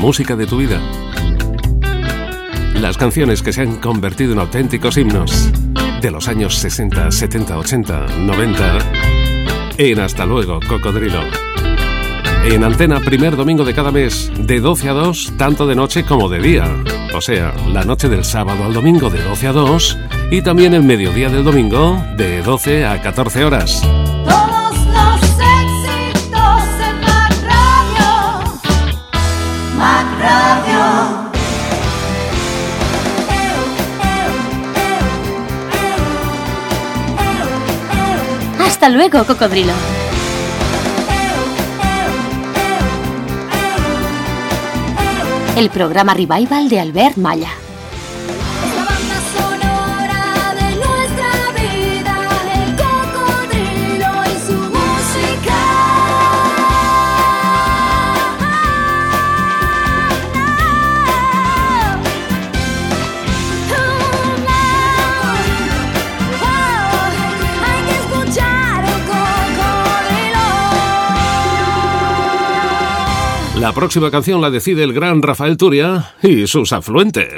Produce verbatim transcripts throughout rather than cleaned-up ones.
música de tu vida. Las canciones que se han convertido en auténticos himnos de los años sesenta, setenta, ochenta, noventa. En Hasta Luego, Cocodrilo. En Antena, primer domingo de cada mes, de doce a dos, tanto de noche como de día. O sea, la noche del sábado al domingo de doce a dos y también el mediodía del domingo de doce a catorce horas. Todos los éxitos en Mac Radio. Mac Radio. Hasta luego, Cocodrilo. El programa Revival de Albert Malla. La banda sonora de nuestra vida, el cocodrilo y su música. Hay que escuchar el cocodrilo. La próxima canción la decide el gran Rafael Turia y sus afluentes.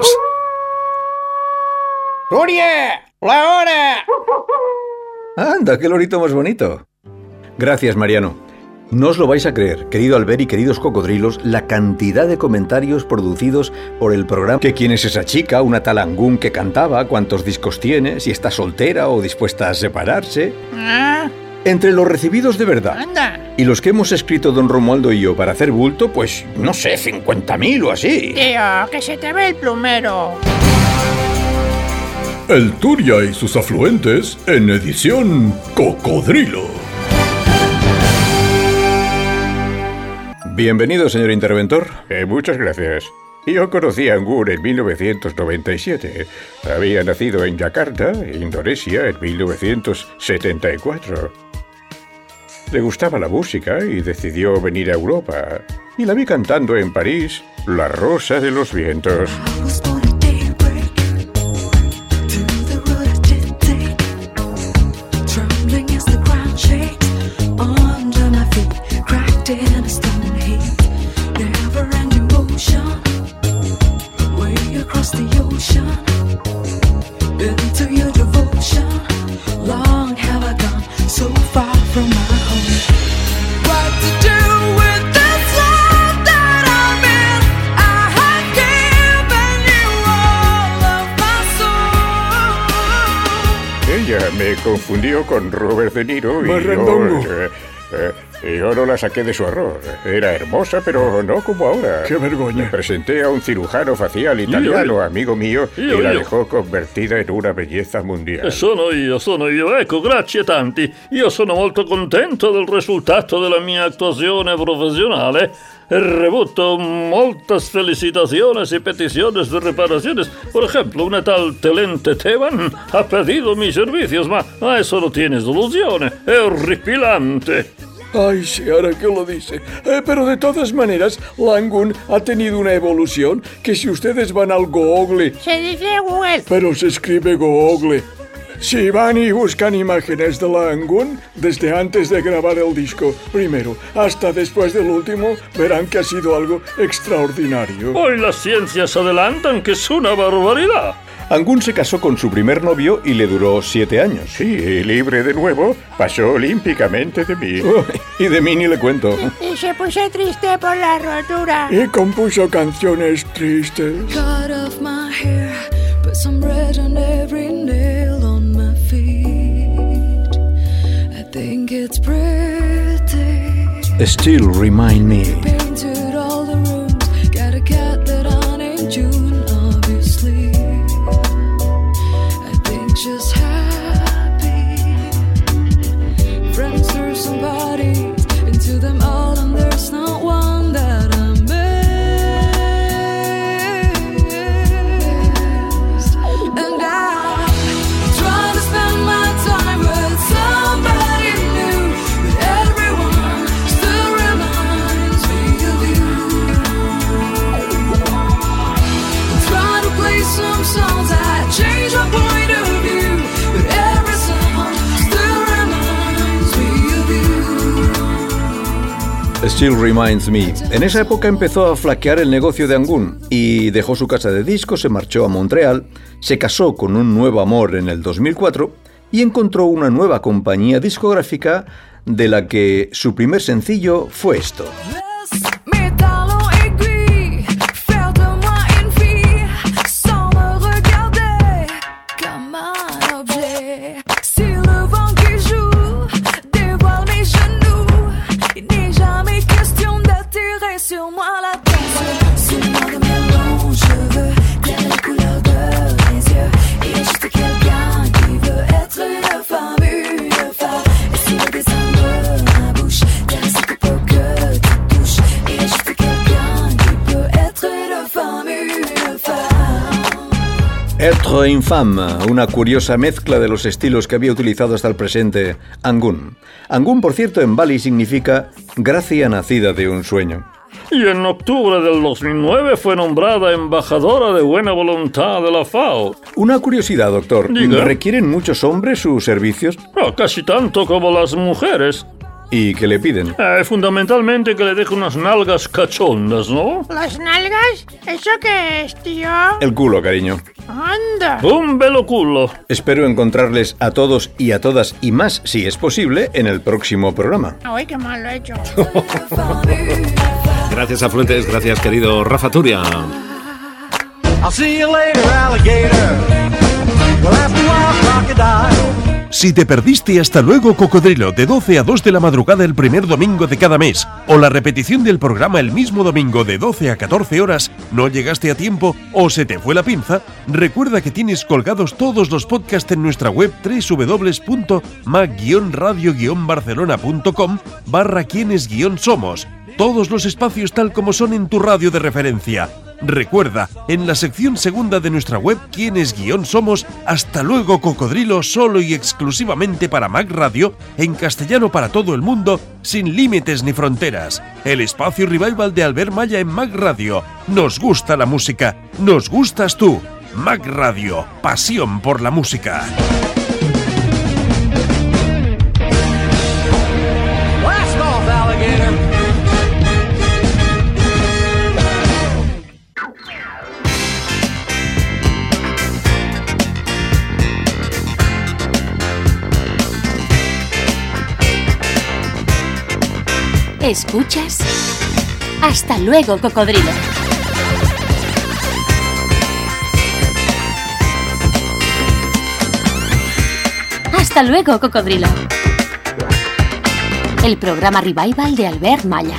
¡Turia! ¡La hora! ¡Anda, qué lorito más bonito! Gracias, Mariano. No os lo vais a creer, querido Albert y queridos cocodrilos, la cantidad de comentarios producidos por el programa. Que quién es esa chica, una tal Angún que cantaba, cuántos discos tiene, si está soltera o dispuesta a separarse. Ah, Entre los recibidos de verdad anda. y los que hemos escrito don Romualdo y yo para hacer bulto, pues, no sé, cincuenta mil o así. Tío, que se te ve el plumero. El Turia y sus afluentes en edición Cocodrilo. Bienvenido, señor interventor. Eh, muchas gracias. Yo conocí a Angún en mil novecientos noventa y siete. Había nacido en Yakarta, Indonesia, en mil novecientos setenta y cuatro. Le gustaba la música y decidió venir a Europa. Y la vi cantando en París, La Rosa de los Vientos. Ella me confundió con Robert De Niro y Marrandongo. yo, eh, eh, yo no la saqué de su error. Era hermosa, pero no como ahora. ¡Qué vergüenza! Me presenté a un cirujano facial italiano, Io, io. amigo mío, Io, y la io. dejó convertida en una belleza mundial. Sono io, sono io. Ecco, grazie tanti. Io sono molto contento del risultato della mia actuazione professionale. He revuto moltas felicitaciones y peticiones de reparaciones. Por ejemplo, una tal Telente Teban ha pedido mis servicios, ma, ma eso no tiene soluzione. È orripilante. Ay, sí, ahora que lo dice. Eh, pero de todas maneras, Langun ha tenido una evolución que si ustedes van al Google, Se dice Google. pero se escribe Google. Si van y buscan imágenes de Langun, desde antes de grabar el disco, primero, hasta después del último, verán que ha sido algo extraordinario. Hoy las ciencias adelantan que es una barbaridad. Angún se casó con su primer novio y le duró siete años. Sí, y libre de nuevo, pasó olímpicamente de mí. Oh, y de mí ni le cuento. Y se puso triste por la rotura. Y compuso canciones tristes. Cut off my hair, put some red on every nail on my feet. I think it's pretty. Still remind me. Painted all the rooms, got a cat that I named June, obviously. I think she's happy. Friends through some parties, into them all, and there's not one that I missed. And I try to spend my time with somebody new, but everyone still reminds me Still Reminds Me. En esa época empezó a flaquear el negocio de Angun y dejó su casa de discos, se marchó a Montreal, se casó con un nuevo amor en el dos mil cuatro y encontró una nueva compañía discográfica de la que su primer sencillo fue esto. Être infâme, una curiosa mezcla de los estilos que había utilizado hasta el presente Angun. Angun, por cierto, en Bali significa gracia nacida de un sueño. Y en octubre del dos mil nueve fue nombrada embajadora de buena voluntad de la F A O. Una curiosidad, doctor. Diga. ¿Requieren muchos hombres sus servicios? No, casi tanto como las mujeres. ¿Y qué le piden? Eh, fundamentalmente que le deje unas nalgas cachondas, ¿no? ¿Las nalgas? ¿Eso qué es, tío? El culo, cariño. ¡Anda! Un velo culo. Espero encontrarles a todos y a todas y más, si es posible, en el próximo programa. ¡Ay, qué mal lo he hecho! Gracias a Fuentes, gracias querido Rafa Turia. I'll see you later, alligator. Well, after a while, crocodile. Si te perdiste Hasta Luego Cocodrilo de doce a dos de la madrugada el primer domingo de cada mes o la repetición del programa el mismo domingo de doce a catorce horas, no llegaste a tiempo o se te fue la pinza, recuerda que tienes colgados todos los podcasts en nuestra web doble u doble u doble u punto mag radio barcelona punto com barra quienes guión somos. Todos los espacios tal como son en tu radio de referencia. Recuerda, en la sección segunda de nuestra web, Quienes Guión Somos, Hasta Luego Cocodrilo, solo y exclusivamente para Mag Radio, en castellano para todo el mundo, sin límites ni fronteras. El espacio revival de Albert Malla en Mag Radio. Nos gusta la música, nos gustas tú. Mag Radio, pasión por la música. Blast off, alligator. ¿Escuchas? Hasta luego, Cocodrilo. Hasta luego, Cocodrilo. El programa revival de Albert Malla.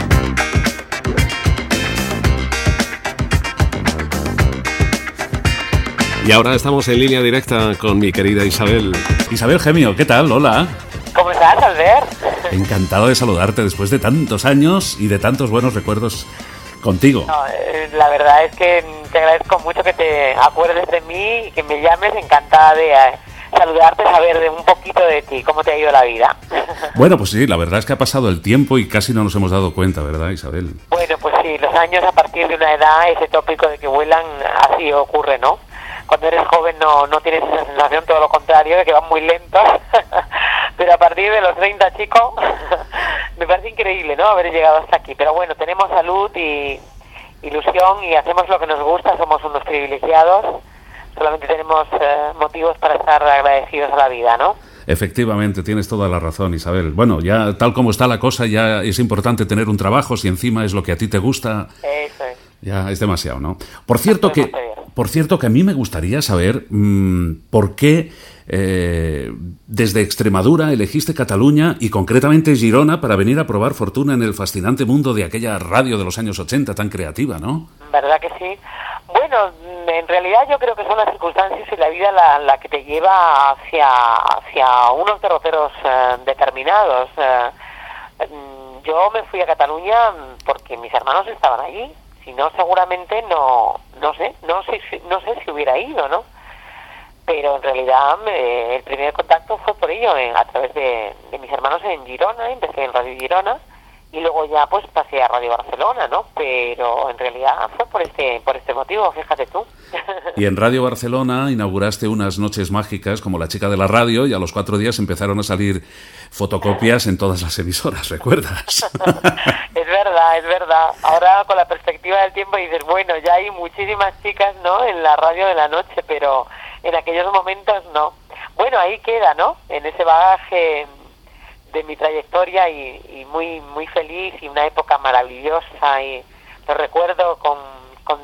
Y ahora estamos en línea directa con mi querida Isabel. Isabel Gemio, ¿qué tal? Hola. ¿Cómo estás, Albert? Encantado de saludarte después de tantos años y de tantos buenos recuerdos contigo. No, eh, la verdad es que te agradezco mucho que te acuerdes de mí y que me llames, encantada de eh, saludarte, saber de un poquito de ti, cómo te ha ido la vida. Bueno, pues sí, la verdad es que ha pasado el tiempo y casi no nos hemos dado cuenta, ¿verdad, Isabel? Bueno, pues sí, los años a partir de una edad, ese tópico de que vuelan, así ocurre, ¿no? Cuando eres joven no, no tienes esa sensación, todo lo contrario, de que van muy lentos. Pero a partir de los treinta, chicos, me parece increíble, ¿no?, haber llegado hasta aquí. Pero bueno, tenemos salud y ilusión y hacemos lo que nos gusta, somos unos privilegiados. Solamente tenemos eh, motivos para estar agradecidos a la vida, ¿no? Efectivamente, tienes toda la razón, Isabel. Bueno, ya tal como está la cosa, ya es importante tener un trabajo, si encima es lo que a ti te gusta. Eso es. Ya es demasiado, ¿no? Por cierto que, por cierto que a mí me gustaría saber mmm, por qué eh, desde Extremadura elegiste Cataluña y concretamente Girona para venir a probar fortuna en el fascinante mundo de aquella radio de los años ochenta tan creativa, ¿no? ¿Verdad que sí? Bueno, en realidad yo creo que son las circunstancias y la vida la, la que te lleva hacia, hacia unos derroteros eh, determinados. Eh, yo me fui a Cataluña porque mis hermanos estaban allí. Si no, seguramente no, no sé, no sé, no sé si hubiera ido, ¿no? Pero en realidad me, el primer contacto fue por ello, eh, a través de, de mis hermanos en Girona, empecé en Radio Girona y luego ya pues pasé a Radio Barcelona, ¿no? Pero en realidad fue por este, por este motivo, fíjate tú. Y en Radio Barcelona inauguraste unas noches mágicas como La chica de la radio, y a los cuatro días empezaron a salir fotocopias en todas las emisoras, ¿recuerdas? Es verdad, es verdad. Ahora con la perspectiva del tiempo dices, bueno, ya hay muchísimas chicas, ¿no?, en la radio de la noche, pero en aquellos momentos no. Bueno, ahí queda, ¿no?, en ese bagaje de mi trayectoria, y, y muy muy feliz, y una época maravillosa, y lo recuerdo con, con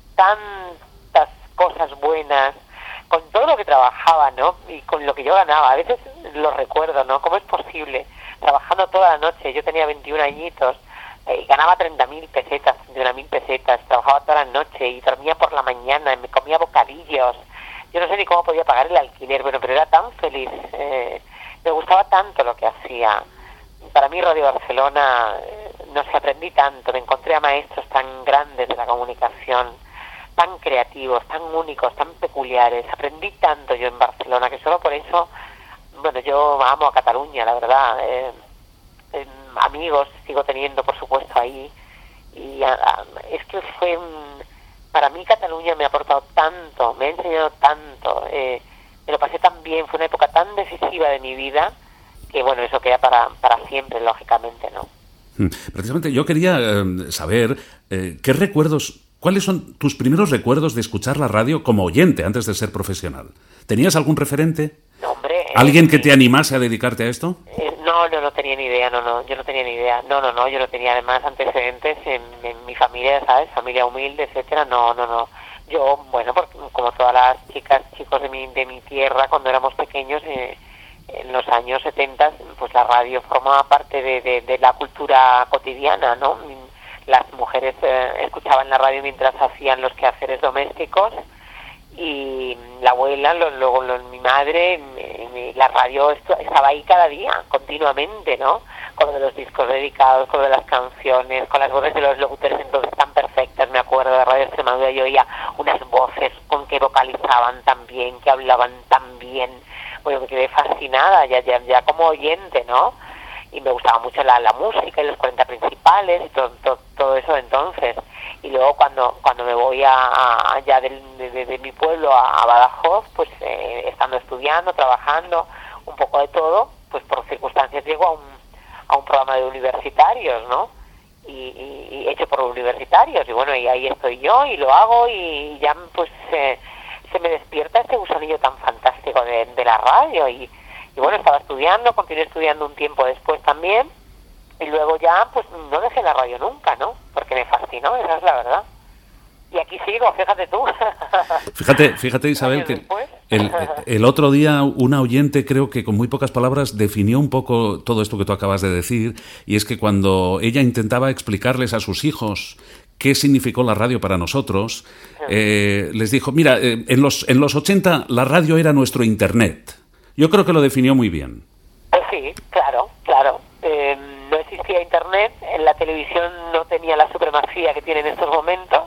tantas cosas buenas, con todo lo que trabajaba, ¿no?, y con lo que yo ganaba. A veces lo recuerdo, ¿no?, ¿cómo es posible? Trabajando toda la noche, yo tenía veintiún añitos, y ganaba treinta mil pesetas, treinta mil pesetas, trabajaba toda la noche y dormía por la mañana, y me comía bocadillos. Yo no sé ni cómo podía pagar el alquiler, bueno, pero era tan feliz, eh, me gustaba tanto lo que hacía. Para mí Radio Barcelona, eh, no sé, aprendí tanto, me encontré a maestros tan grandes de la comunicación, tan creativos, tan únicos, tan peculiares. Aprendí tanto yo en Barcelona, que solo por eso, bueno, yo amo a Cataluña, la verdad. Eh, eh, amigos sigo teniendo, por supuesto, ahí. Y a, a, es que fue... Un, para mí Cataluña me ha aportado tanto, me ha enseñado tanto, eh, me lo pasé tan bien, fue una época tan decisiva de mi vida, que bueno, eso queda para, para siempre, lógicamente, ¿no? Precisamente yo quería eh, saber eh, qué recuerdos, cuáles son tus primeros recuerdos de escuchar la radio como oyente antes de ser profesional. ¿Tenías algún referente? No, hombre. ¿Alguien eh, que te animase a dedicarte a esto? Eh, no, no, no tenía ni idea, no, no, yo no tenía ni idea. No, no, no, yo no tenía además antecedentes en, en mi familia, ¿sabes? Familia humilde, etcétera. No, no, no. Yo, bueno, porque, como todas las chicas, chicos de mi, de mi tierra, cuando éramos pequeños, eh, en los años setenta, pues la radio formaba parte de, de, de la cultura cotidiana, ¿no? Las mujeres eh, escuchaban la radio mientras hacían los quehaceres domésticos, y la abuela, lo, luego lo, mi madre, mi, la radio esto, estaba ahí cada día, continuamente, ¿no? Con lo de los discos dedicados, con lo de las canciones, con las voces de los locutores entonces tan perfectas. Me acuerdo de Radio Extremadura, yo oía unas voces con que vocalizaban tan bien, que hablaban tan bien. Bueno, me quedé fascinada ya, ya, ya como oyente, ¿no? Y me gustaba mucho la, la música y los cuarenta principales y todo, todo, todo eso de entonces. Y luego cuando cuando me voy a, a allá de, de, de mi pueblo a, a Badajoz, pues eh, estando estudiando, trabajando, un poco de todo, pues por circunstancias llego a un, a un programa de universitarios, ¿no? Y, y, y hecho por universitarios, y bueno, y ahí estoy yo y lo hago, y ya pues eh, se me despierta este gusanillo tan fantástico de, de la radio, y, y bueno, estaba estudiando, continué estudiando un tiempo después también, y luego ya pues no dejé la radio nunca, ¿no? Porque me fascinó, esa es la verdad. Y aquí sigo, fíjate tú. Fíjate, fíjate Isabel, que el, el otro día una oyente, creo que con muy pocas palabras, definió un poco todo esto que tú acabas de decir, y es que cuando ella intentaba explicarles a sus hijos qué significó la radio para nosotros, eh, les dijo, mira, eh, en los en los ochenta la radio era nuestro internet. Yo creo que lo definió muy bien. Pues sí, claro, claro. Eh, no existía internet, en la televisión no tenía la supremacía que tiene en estos momentos,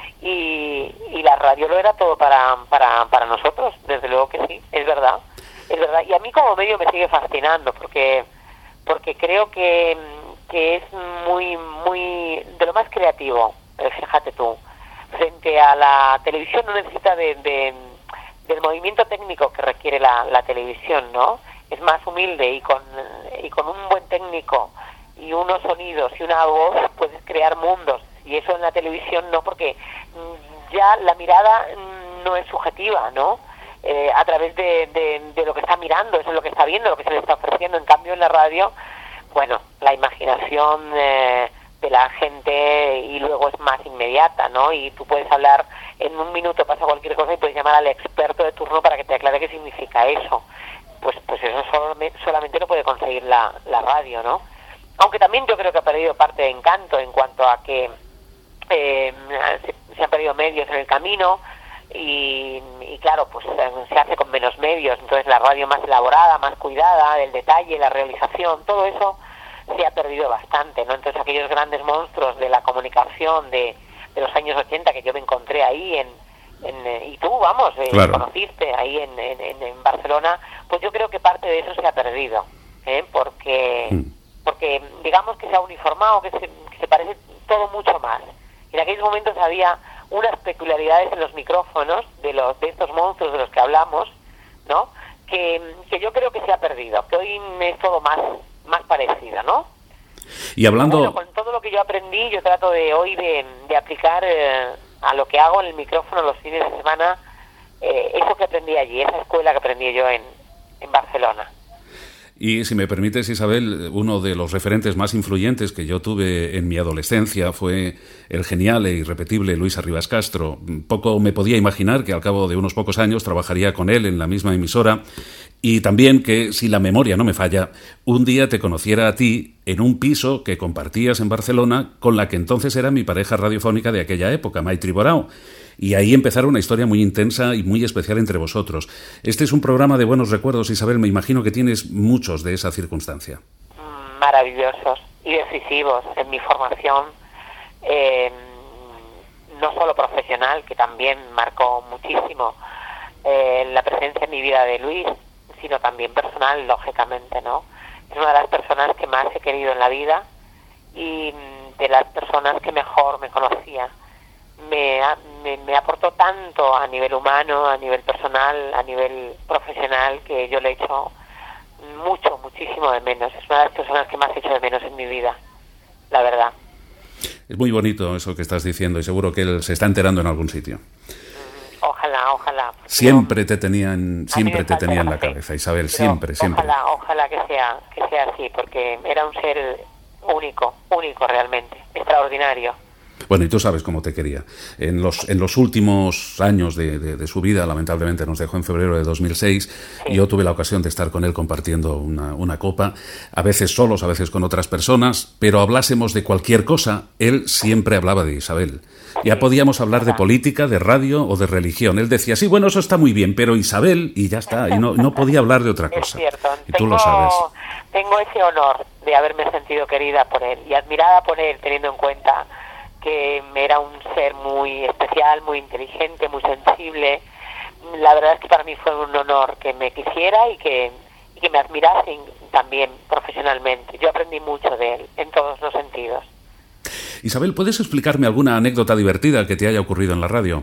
y, y la radio lo era todo para, para, para nosotros, desde luego que sí, es verdad, es verdad. Y a mí como medio me sigue fascinando, porque porque creo que, que es muy, muy, de lo más creativo, fíjate tú, frente a la televisión no necesita de, de del movimiento técnico que requiere la, la televisión, ¿no? Es más humilde, y con y con un buen técnico y unos sonidos y una voz puedes crear mundos, y eso en la televisión no, porque ya la mirada no es subjetiva, ¿no? Eh, a través de, de, de lo que está mirando, eso es lo que está viendo, lo que se le está ofreciendo. En cambio en la radio, bueno, la imaginación eh, de la gente y luego es más inmediata, ¿no? Y tú puedes hablar, en un minuto pasa cualquier cosa y puedes llamar al experto de turno para que te aclare qué significa eso. Pues pues eso solamente, solamente lo puede conseguir la, la radio, ¿no? Aunque también yo creo que ha perdido parte de encanto en cuanto a que eh, se, se han perdido medios en el camino, y, y claro, pues se hace con menos medios, entonces la radio más elaborada, más cuidada, el detalle, la realización, todo eso se ha perdido bastante, ¿no? Entonces aquellos grandes monstruos de la comunicación de, de los años ochenta que yo me encontré ahí en, en y tú, vamos, eh, claro. conociste ahí en, en, en Barcelona, pues yo creo que parte de eso se ha perdido, ¿eh? Porque, mm. porque digamos que se ha uniformado, que se, que se parece todo mucho más. En aquellos momentos había unas peculiaridades en los micrófonos de los de estos monstruos de los que hablamos, ¿no? Que, que yo creo que se ha perdido, que hoy es todo más, más parecido, ¿no? Y hablando... Bueno, con todo lo que yo aprendí, yo trato de hoy de, de aplicar eh, a lo que hago en el micrófono los fines de semana, eh, eso que aprendí allí, esa escuela que aprendí yo en, en Barcelona. Y si me permites, Isabel, uno de los referentes más influyentes que yo tuve en mi adolescencia fue el genial e irrepetible Luis Arribas Castro. Poco me podía imaginar que al cabo de unos pocos años trabajaría con él en la misma emisora, y también que, si la memoria no me falla, un día te conociera a ti en un piso que compartías en Barcelona con la que entonces era mi pareja radiofónica de aquella época, Maitri Borao. Y ahí empezara una historia muy intensa y muy especial entre vosotros. Este es un programa de buenos recuerdos, Isabel. Me imagino que tienes muchos de esa circunstancia. Maravillosos y decisivos en mi formación, eh, no solo profesional, que también marcó muchísimo eh, la presencia en mi vida de Luis, sino también personal, lógicamente, ¿no? Es una de las personas que más he querido en la vida y de las personas que mejor me conocía. Me, me, me aportó tanto a nivel humano, a nivel personal, a nivel profesional, que yo le echo mucho, muchísimo de menos. Es una de las personas que más echo de menos en mi vida, la verdad. Es muy bonito eso que estás diciendo y seguro que él se está enterando en algún sitio. Ojalá, ojalá. Siempre te tenían, siempre te tenía en la cabeza, Isabel, Pero siempre, siempre. Ojalá, ojalá que sea, que sea así, porque era un ser único, único realmente, extraordinario. Bueno, y tú sabes cómo te quería. En los, en los últimos años de, de, de su vida, lamentablemente nos dejó en febrero de dos mil seis, sí. Y yo tuve la ocasión de estar con él compartiendo una, una copa, a veces solos, a veces con otras personas, pero hablásemos de cualquier cosa, él siempre hablaba de Isabel. Ya sí, podíamos hablar de política, de radio o de religión. Él decía, sí, bueno, eso está muy bien, pero Isabel, y ya está, y no, no podía hablar de otra cosa. Es cierto. Y tengo, tú lo sabes. Tengo ese honor de haberme sentido querida por él y admirada por él, teniendo en cuenta que era un ser muy especial, muy inteligente, muy sensible. La verdad es que para mí fue un honor que me quisiera y que, y que me admirasen también profesionalmente. Yo aprendí mucho de él, en todos los sentidos. Isabel, ¿puedes explicarme alguna anécdota divertida que te haya ocurrido en la radio?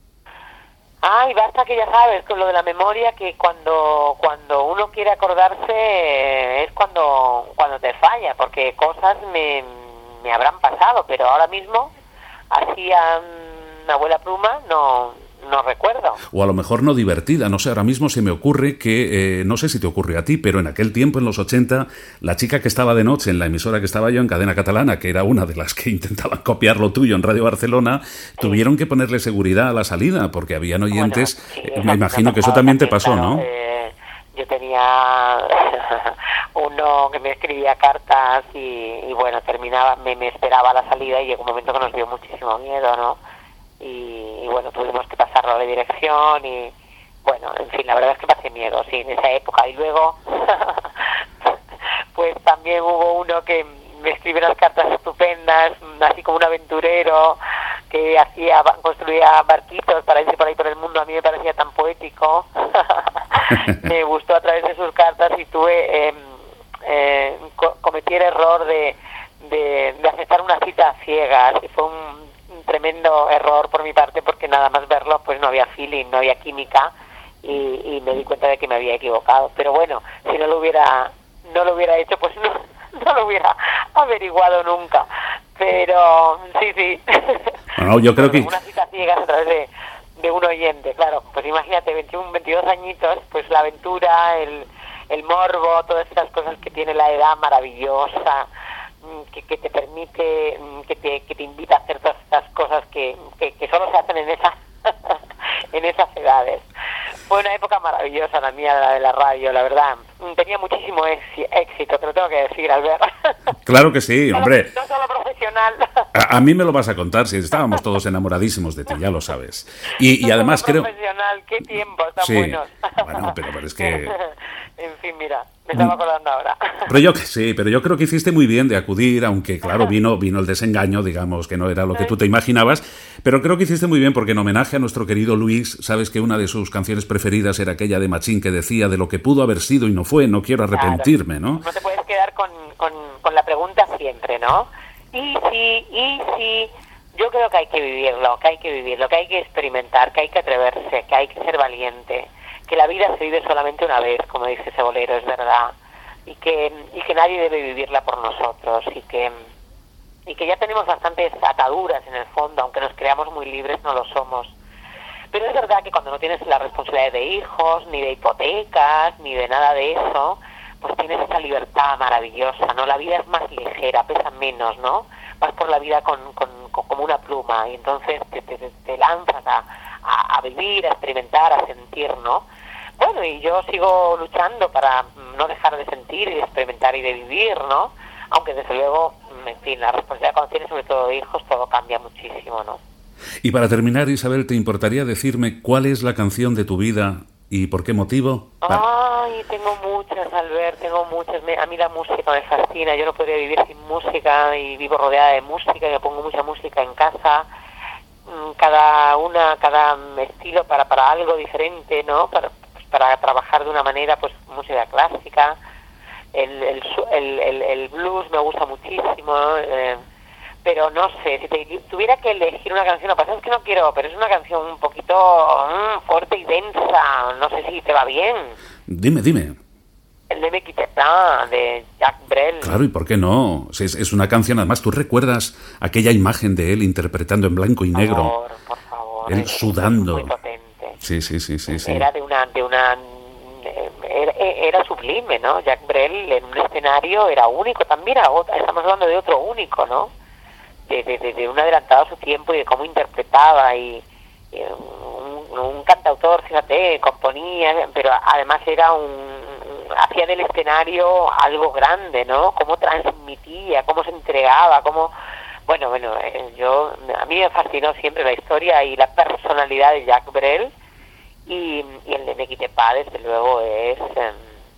Ay, basta que ya sabes, con lo de la memoria, que cuando cuando uno quiere acordarse es cuando, cuando te falla, porque cosas me... me habrán pasado, pero ahora mismo, así a una abuela pluma, no, no recuerdo. O a lo mejor no divertida, no sé, ahora mismo se me ocurre que, eh, no sé si te ocurrió a ti, pero en aquel tiempo, en los ochenta, la chica que estaba de noche en la emisora que estaba yo, en Cadena Catalana, que era una de las que intentaban copiar lo tuyo en Radio Barcelona, sí. Tuvieron que ponerle seguridad a la salida, porque habían oyentes, bueno, sí, eh, me imagino que eso también te pasó, claro, ¿no? Eh, yo tenía uno que me escribía cartas y, y bueno, terminaba, me, me esperaba a la salida y llegó un momento que nos dio muchísimo miedo, ¿no? Y, y bueno, tuvimos que pasarlo a la dirección y bueno, en fin, la verdad es que pasé miedo, sí, en esa época. Y luego, pues también hubo uno que me escribió unas cartas estupendas, así como un aventurero que hacía, construía barquitos para irse por ahí por el mundo. A mí me parecía tan poético. Me gustó a través de sus cartas y tuve, eh, eh, co cometí el error de, de, de aceptar una cita a ciegas, y fue un, un tremendo error por mi parte, porque nada más verlo pues no había feeling, no había química, y, y me di cuenta de que me había equivocado. Pero bueno, si no lo hubiera no lo hubiera hecho, pues no, no lo hubiera averiguado nunca. Pero sí, sí. Bueno, yo creo que una cita a ciegas a través de de un oyente, claro, pues imagínate, veintiuno, veintidós añitos, pues la aventura, el, el morbo, todas esas cosas que tiene la edad maravillosa, que, que te permite, que te, que te invita a hacer todas estas cosas que, que, que solo se hacen en esas, en esas edades. Fue una época maravillosa la mía, la de la radio, la verdad. Tenía muchísimo éxito, te lo tengo que decir, Albert. Claro que sí, hombre. No solo profesional. A, a mí me lo vas a contar, si estábamos todos enamoradísimos de ti, ya lo sabes. Y, y además creo... Profesional, qué tiempos tan sí, buenos. Bueno, pero, pero es que... En fin, mira, me estaba acordando ahora. Pero yo que sí, pero yo creo que hiciste muy bien de acudir, aunque claro, vino vino el desengaño, digamos, que no era lo que tú te imaginabas, pero creo que hiciste muy bien porque en homenaje a nuestro querido Luis, sabes que una de sus canciones preferidas era aquella de Machín que decía de lo que pudo haber sido y no fue, no quiero arrepentirme, ¿no? No te puedes quedar con, con, con la pregunta siempre, ¿no? Y si, y si yo creo que hay que vivirlo, que hay que vivirlo, que hay que experimentar, que hay que atreverse, que hay que ser valiente, que la vida se vive solamente una vez, como dice ese bolero, es verdad, y que y que nadie debe vivirla por nosotros, y que y que ya tenemos bastantes ataduras en el fondo, aunque nos creamos muy libres, no lo somos. Pero es verdad que cuando no tienes la responsabilidad de hijos, ni de hipotecas, ni de nada de eso, pues tienes esa libertad maravillosa, ¿no? La vida es más ligera, pesa menos, ¿no? Vas por la vida con, con, con como una pluma, y entonces te, te, te lanzas a, a, a vivir, a experimentar, a sentir, ¿no? Bueno, y yo sigo luchando para no dejar de sentir y de experimentar y de vivir, ¿no? Aunque desde luego, en fin, la responsabilidad cuando tienes sobre todo hijos, todo cambia muchísimo, ¿no? Y para terminar, Isabel, ¿te importaría decirme cuál es la canción de tu vida y por qué motivo? Ay, tengo muchas, Albert, tengo muchas. Me, a mí la música me fascina. Yo no podría vivir sin música y vivo rodeada de música. Yo pongo mucha música en casa. Cada una, cada estilo para, para algo diferente, ¿no? Para, pues para trabajar de una manera, pues música clásica. El, el, el, el, el blues me gusta muchísimo, eh, pero no sé, si te, tuviera que elegir una canción, lo que pasa es que no quiero, pero es una canción un poquito mmm, fuerte y densa, no sé si te va bien. Dime, dime. El de Me Quitte Pas, de Jacques Brel. Claro, ¿y por qué no? Si es, es una canción, además, ¿tú recuerdas aquella imagen de él interpretando en blanco y negro? Por favor, por favor. Él sudando. Muy potente. Sí, sí, sí, sí, sí. Era de una... De una Era, era sublime, ¿no? Jacques Brel en un escenario era único también, era otro, estamos hablando de otro único, ¿no? De, de, de, de un adelantado a su tiempo y de cómo interpretaba y, y un, un cantautor, fíjate, componía, pero además era un, hacía del escenario algo grande, ¿no? Cómo transmitía, cómo se entregaba, cómo... Bueno, bueno, eh, yo, a mí me fascinó siempre la historia y la personalidad de Jacques Brel. Y, y el de Me Quitte Pas, desde luego, es eh,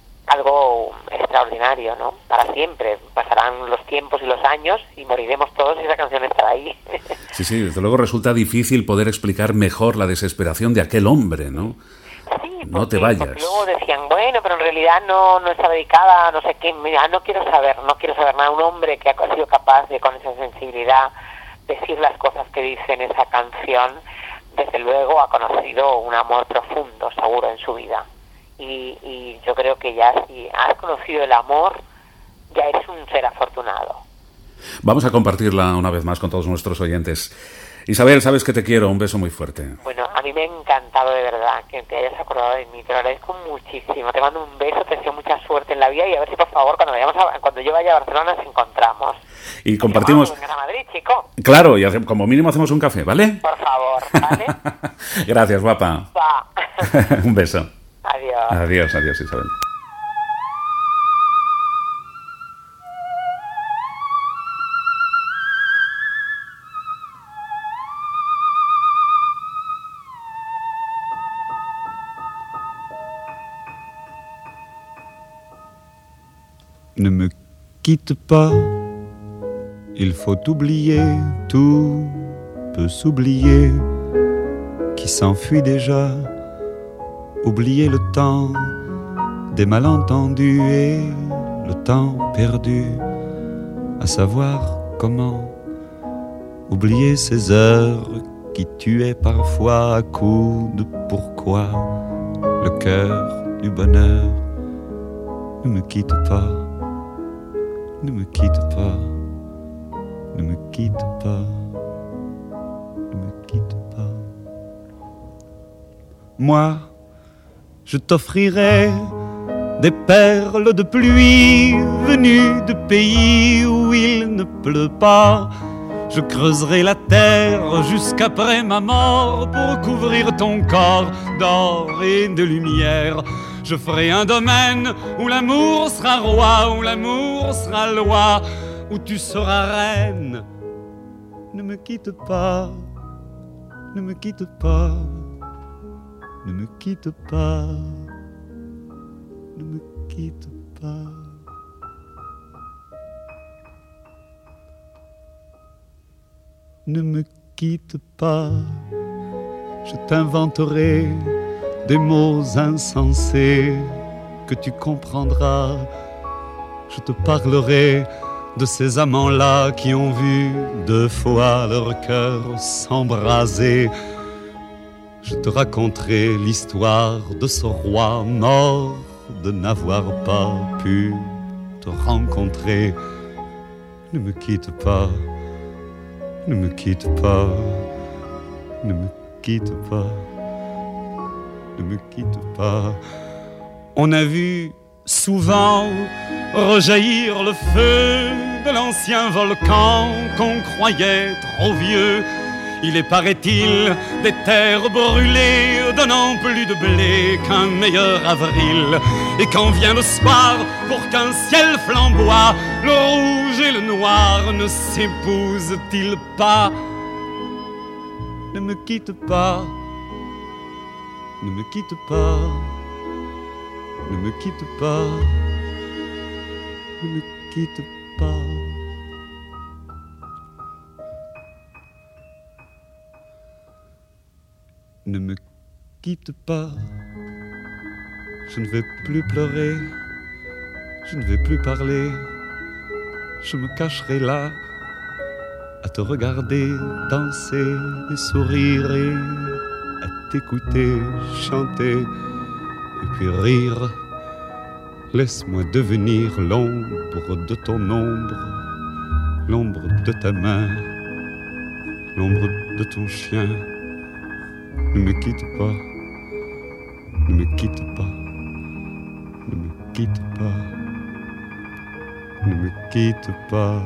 algo extraordinario, ¿no? Para siempre. Pasarán los tiempos y los años y moriremos todos y esa canción estará ahí. Sí, sí, desde luego resulta difícil poder explicar mejor la desesperación de aquel hombre, ¿no? Sí, porque, no te vayas. Porque luego decían, bueno, pero en realidad no, no está dedicada a no sé qué. Mira, no quiero saber, no quiero saber nada. Un hombre que ha sido capaz de, con esa sensibilidad, decir las cosas que dice en esa canción, desde luego ha conocido un amor profundo, seguro, en su vida. Y, y yo creo que ya si has conocido el amor, ya eres un ser afortunado. Vamos a compartirla una vez más con todos nuestros oyentes. Isabel, sabes que te quiero, un beso muy fuerte. Bueno, a mí me ha encantado de verdad que te hayas acordado de mí, te lo agradezco muchísimo. Te mando un beso, te deseo mucha suerte en la vida y a ver si por favor cuando vayamos a, cuando yo vaya a Barcelona nos encontramos. Y compartimos... Vamos, vengan a Madrid, chico. Claro, y hace, como mínimo hacemos un café, ¿vale? Por favor, ¿vale? Gracias, guapa. Va. Un beso. Adiós. Adiós, adiós, Isabel. Ne me quitte pas, il faut oublier, tout peut s'oublier, qui s'enfuit déjà, oublier le temps des malentendus et le temps perdu, à savoir comment oublier ces heures qui tuaient parfois à coups de pourquoi le cœur du bonheur. Ne me quitte pas. Ne me quitte pas, ne me quitte pas, ne me quitte pas. Moi, je t'offrirai des perles de pluie venues de pays où il ne pleut pas. Je creuserai la terre jusqu'après ma mort pour couvrir ton corps d'or et de lumière. Je ferai un domaine où l'amour sera roi, où l'amour sera loi, où tu seras reine. Ne me quitte pas, ne me quitte pas, ne me quitte pas, ne me quitte pas. Ne me quitte pas, je t'inventerai des mots insensés que tu comprendras. Je te parlerai de ces amants-là qui ont vu deux fois leur cœur s'embraser. Je te raconterai l'histoire de ce roi mort de n'avoir pas pu te rencontrer. Ne me quitte pas, ne me quitte pas, ne me quitte pas, ne me quitte pas. On a vu souvent rejaillir le feu de l'ancien volcan qu'on croyait trop vieux. Il est, paraît-il, des terres brûlées, donnant plus de blé qu'un meilleur avril. Et quand vient le soir, pour qu'un ciel flamboie, le rouge et le noir ne s'épousent-ils pas? Ne me quitte pas, ne me quitte pas, ne me quitte pas, ne me quitte pas. Ne me quitte pas, je ne vais plus pleurer, je ne vais plus parler, je me cacherai là, à te regarder danser et sourire et à t'écouter chanter et puis rire. Laisse-moi devenir l'ombre de ton ombre, l'ombre de ta main, l'ombre de ton chien. Ne me quitte pas, ne me quitte pas, ne me quitte pas, ne me quitte pas.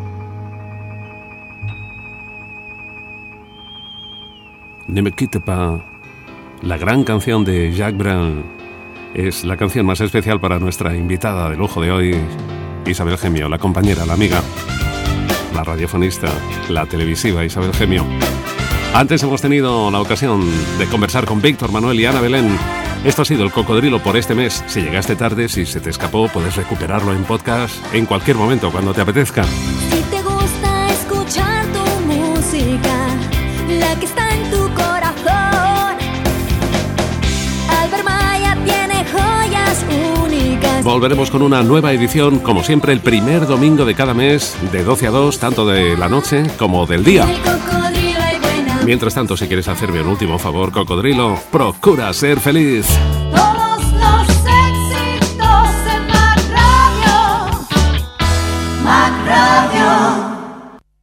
Ne me quitte pas, la gran canción de Jacques Brel, es la canción más especial para nuestra invitada de lujo de hoy, Isabel Gemio, la compañera, la amiga, la radiofonista, la televisiva Isabel Gemio. Antes hemos tenido la ocasión de conversar con Víctor Manuel y Ana Belén. Esto ha sido El Cocodrilo por este mes. Si llegaste tarde, si se te escapó, puedes recuperarlo en podcast en cualquier momento, cuando te apetezca. Si te gusta escuchar tu música, la que está en tu corazón, Albert Maya tiene joyas únicas. Volveremos con una nueva edición, como siempre, el primer domingo de cada mes, de doce a dos, tanto de la noche como del día. Mientras tanto, si quieres hacerme un último favor, cocodrilo, procura ser feliz. Oh,